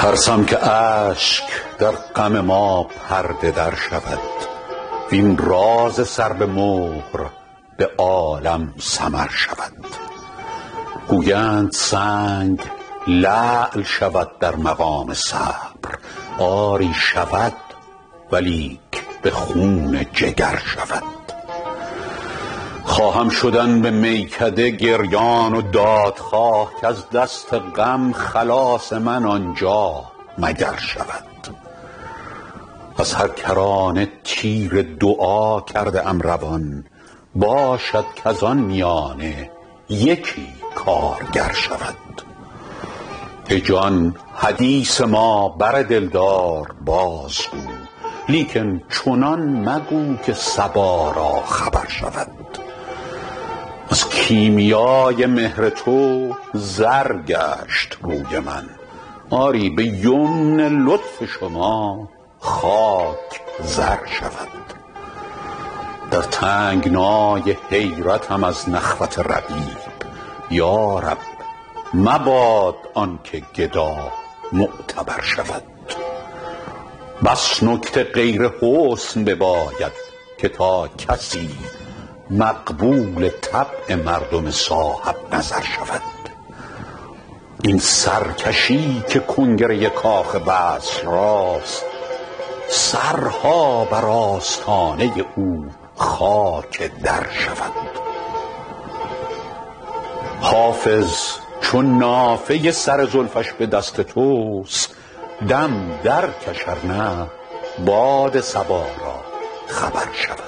ترسم که اشک در غم ما پرده در شود، وین راز سر به مهر به عالم سمر شود. گویند سنگ لعل شود در مقام صبر، آری شود ولیک به خون جگر شود. خواهم شدن به میکده گریان و دادخواه، که از دست غم خلاص من آنجا مگر شود. از هر کرانه تیر دعا کرده ام روان، باشد کز آن میانه یکی کارگر شود. ای جان حدیث ما بر دلدار بازگو، لیکن چنان مگو که صبا را خبر شود. از کیمیای مهر تو زر گشت روی من، آری به یمن لطف شما خاک زر شود. در تنگنای حیرتم از نخوت رقیب، یا رب مباد آن که گدا معتبر شود. بس نکته غیر حسن بباید که تا کسی مقبول طبع مردم صاحب نظر شود. این سرکشی که کنگره کاخ وصل راست، سرها بر آستانه او خاک در شود. حافظ چون نافه سر زلفش به دست توست، دم در کش ار نه باد صبا را خبر شود.